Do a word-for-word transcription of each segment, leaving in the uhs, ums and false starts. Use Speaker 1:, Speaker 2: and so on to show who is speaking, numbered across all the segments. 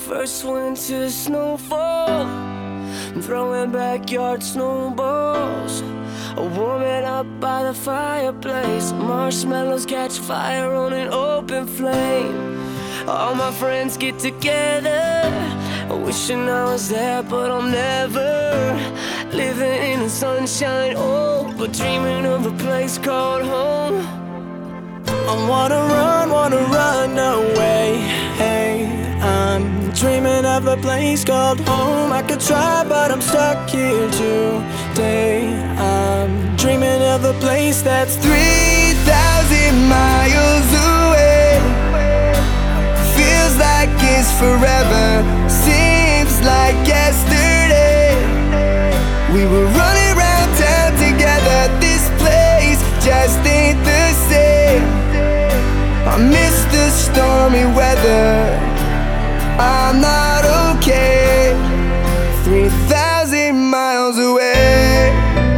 Speaker 1: first winter snowfall, throwing backyard snowballs, warming up by the fireplace. Marshmallows catch fire on an open flame. All my friends get together, wishing I was there, but I'm never. Living in the sunshine, oh, but dreaming of a place called home.
Speaker 2: I wanna run, wanna run away. Hey, I'm dreaming of a place called home. I could try, but I'm stuck here today. I'm dreaming of a place that's three thousand miles away. Feels like it's forever, seems like yesterday. We were running around town together. This place just ain't the same. I miss the stormy weather. I'm not okay. Three thousand miles away.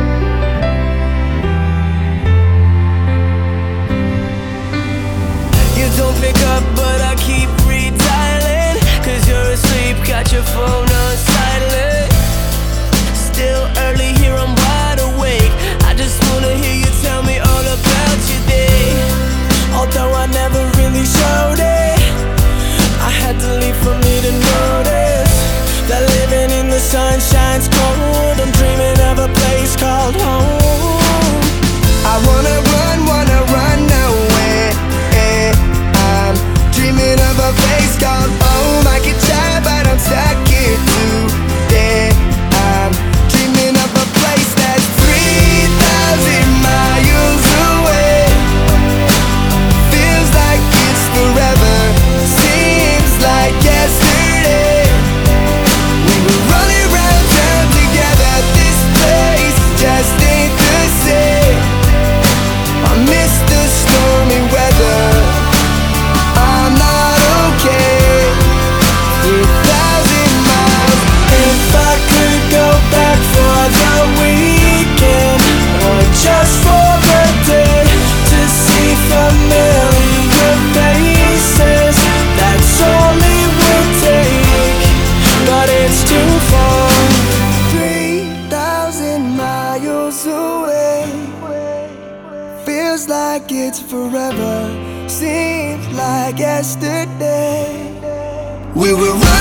Speaker 1: You don't pick up, but I keep redialing, 'cause you're asleep, got your phone on silent. Still early here, I'm wide awake. I just wanna hear you tell me all about your day.
Speaker 2: Although I never really showed it, I had to leave for me to notice that living in the sunshine's cold. I'm dreaming of a place called home.
Speaker 3: I wanna run, wanna run away. I'm dreaming of a place called home. I could try, but I'm stuck here today. I'm dreaming of a place that's three thousand miles away. Feels like it's forever, seems like yesterday. We were running around town together. This place just ain't the same. I miss the stormy weather. I'm not okay. Three thousand miles.
Speaker 2: If I could go back for the weekend, or just for the day, to see familiar faces, that's all it would take. But it's too far.
Speaker 3: Three thousand miles away. Feels like it's forever, seems like yesterday. We were running